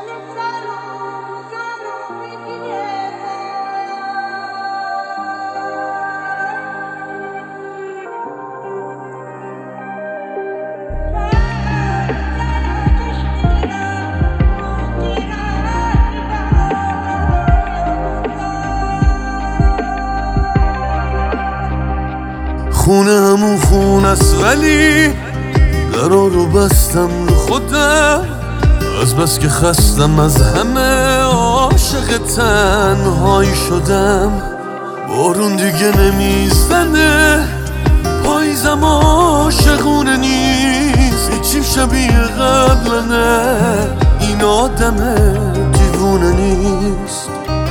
خونه همون خونه است ولی درا رو بستم رو خودم، از بس که خستم از همه عاشق تنهایی شدم. بارون دیگه نمیزنه، پاییزم عاشقونه نیست، هیچیم شبیه قبلنه، این آدم دیوونه نیست.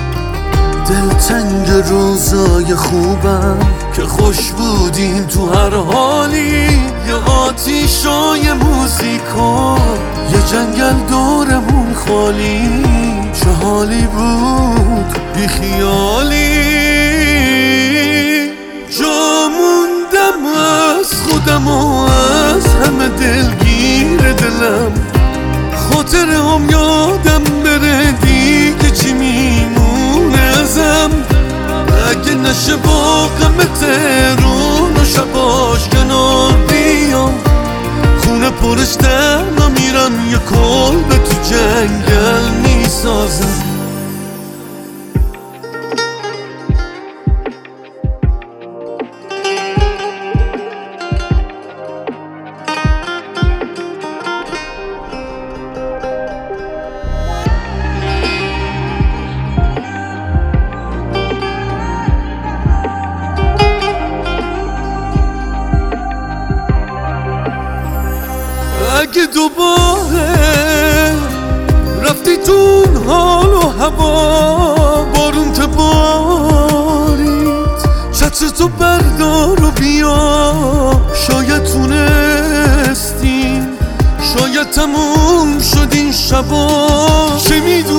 دلتنگ روزای خوبم که خوش بودیم تو هر حالی، یه آتیشای موزیکا، یه جنگل دورمون خالی، چه حالی بود بی خیالی. جا موندم از خودم و از همه دلگیر دلم، خاطره هم یادم بره دیگه چی میمونه ازم. اگه نشه با غم تهرون و شباش کنار بیام، خونه پرش تنها میرم، یه کلبه تو جنگل میسازم. اگه دوباره رفتی تو حال و هوا، بارون تبارید، چتر تو بردار و بیا، شاید تونستیم، شاید تموم شد این شبا. چه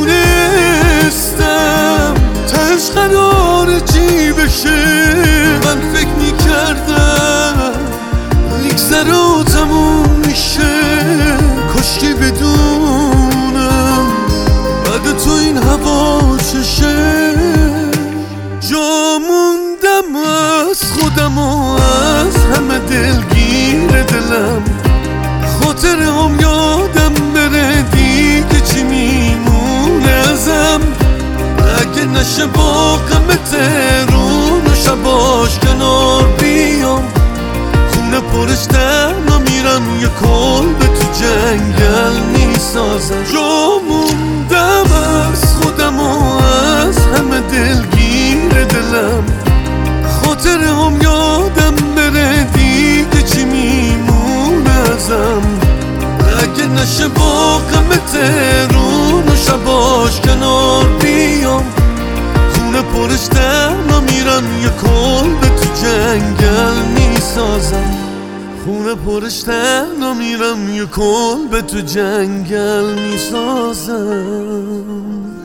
میدونستم تهش قراره چی بشه، من فکر میکردم میگذره و تموم میشه، کاشکی بدونم بعد تو این هوا چشه. جا موندم از خودم و از همه دلگیر دلم، خاطره هم یادم بره دیگه چی میمونه ازم. اگه نشه با غم تهرون و شباش کنار بیام، خونه پرش تنها میرم، یه کلبه تو جنگل میسازم. جا موندم از خودم و از همه دلگیر دلم، خاطره هم یادم بره دیگه چی میمونه ازم. اگه نشه با غم تهرون و شباش کنار بیام، خونه پرش تنها میرم، یه کلبه تو جنگل میسازم. خونه پرش تنها میرم، یه کلبه تو جنگل میسازم.